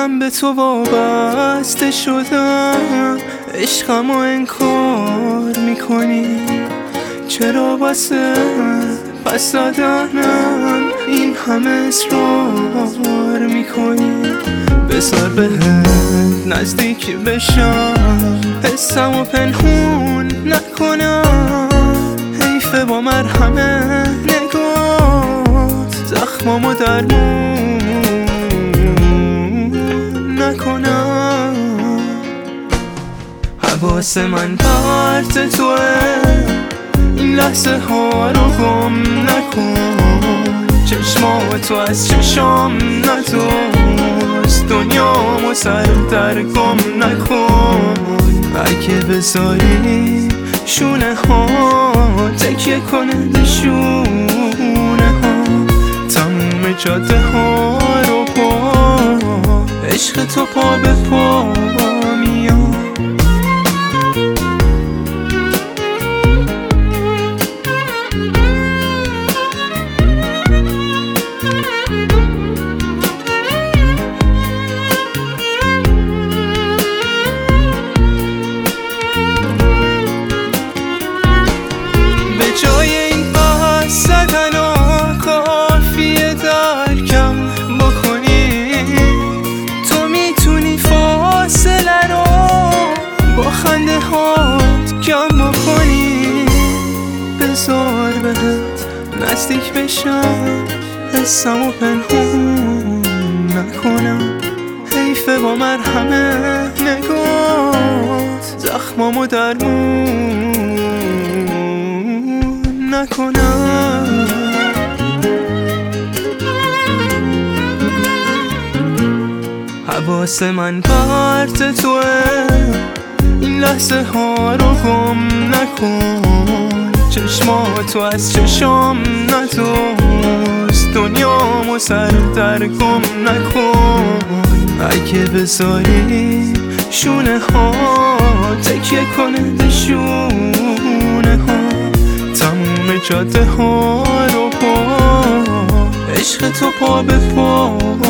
من به تو وابسته شدم، عشقمو انکار میکنی. چرا واسه پس دادنم این همه اصرار میکنی؟ بذار بهت نزدیک بشم، حسمو پنهون نکنم. حیفه با مرهمه نگات زخمامو درمون نکنم. حواس من پرت توه، این لحظه ها رو گم نکن. چشماتو از چشام ندوز، دنیامو سر در گم نکن. اگه بذاری شونه ها تکیه کنه شونه ها، تموم جاده ها رو با عشق تو پا به پا میام. جای این بحث زدنا کافیه درکم بکنی. تو میتونی فاصله رو با خنده هات کم بکنی. بذار بهت نزدیک بشم، حسمو پنهون نکنم. حیفه با مرهمه نگات زخمامو درمون نکنم. حواس من پرت توه، این لحظه ها رو گم نکن. چشماتو از چشام ندوز، دنیامو سر در گم نکن. اگه بذاری شونه ها تکیه کنه شونه ها، تموم جاده ها رو با عشق تو پا به پا